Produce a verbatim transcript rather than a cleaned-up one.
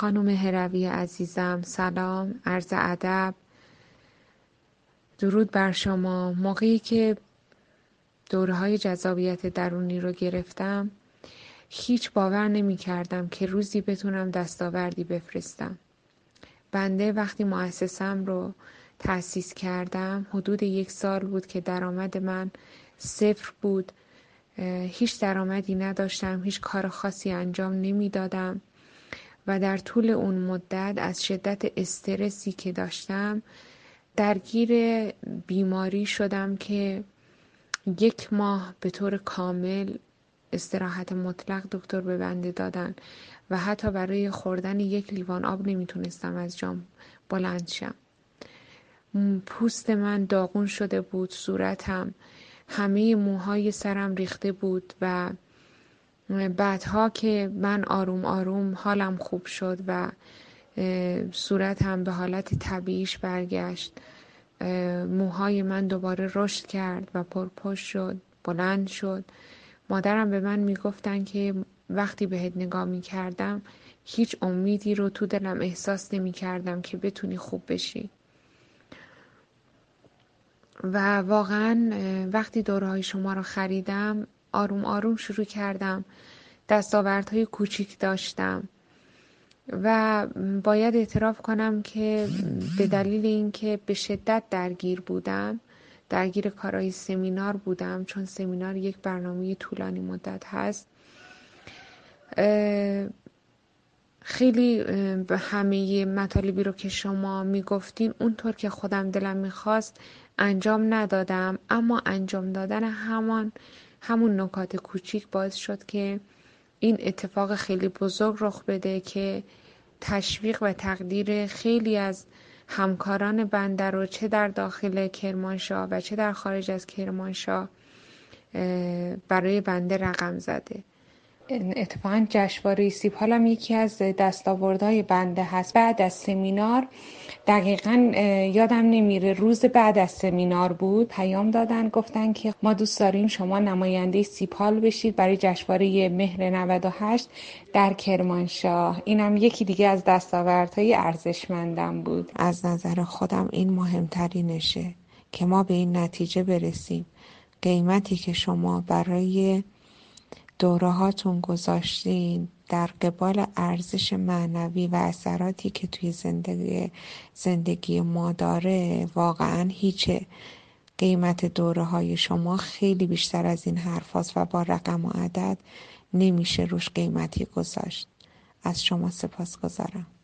خانم هروی عزیزم، سلام، عرض ادب، درود بر شما. موقعی که دوره‌های جذابیت درونی رو گرفتم هیچ باور نمی کردم که روزی بتونم دستاوردی بفرستم. بنده وقتی مؤسسم رو تأسیس کردم حدود یک سال بود که درآمد من صفر بود. هیچ درآمدی نداشتم، هیچ کار خاصی انجام نمی دادم و در طول اون مدت از شدت استرسی که داشتم درگیر بیماری شدم که یک ماه به طور کامل استراحت مطلق دکتر به بنده دادن و حتی برای خوردن یک لیوان آب نمیتونستم از جام بلند شم. پوست من داغون شده بود، صورتم، همه موهای سرم ریخته بود و بعدها که من آروم آروم حالم خوب شد و صورتم به حالت طبیعیش برگشت، موهای من دوباره رشد کرد و پرپشت شد، بلند شد. مادرم به من میگفتن که وقتی بهت نگاه میکردم هیچ امیدی رو تو دلم احساس نمیکردم که بتونی خوب بشی. و واقعا وقتی دوره‌های شما رو خریدم آروم آروم شروع کردم، دستاوردهای کوچیک داشتم و باید اعتراف کنم که به دلیل اینکه به شدت درگیر بودم، درگیر کارهای سمینار بودم، چون سمینار یک برنامه طولانی مدت هست، خیلی به همه مطالبی رو که شما میگفتین اونطور که خودم دلم میخواست انجام ندادم، اما انجام دادن همان همون نکات کوچیک باعث شد که این اتفاق خیلی بزرگ رخ بده که تشویق و تقدیر خیلی از همکاران بنده رو چه در داخل کرمانشاه و چه در خارج از کرمانشاه برای بنده رقم زده. اتفاقا جشنواره سیپال هم یکی از دستاوردهای بنده هست. بعد از سمینار دقیقاً یادم نمیره، روز بعد از سمینار بود، پیام دادن گفتن که ما دوست داریم شما نماینده سیپال بشید برای جشنواره مهر نود و هشت در کرمانشاه. اینم یکی دیگه از دستاوردهای ارزشمندم بود. از نظر خودم این مهمترینشه که ما به این نتیجه برسیم قیمتی که شما برای دوره هاتون گذاشتین در قبال ارزش معنوی و اثراتی که توی زندگی زندگی ما داره واقعا هیچه. قیمت دوره های شما خیلی بیشتر از این حرف هاست و با رقم و عدد نمیشه روش قیمتی گذاشت. از شما سپاس گذارم.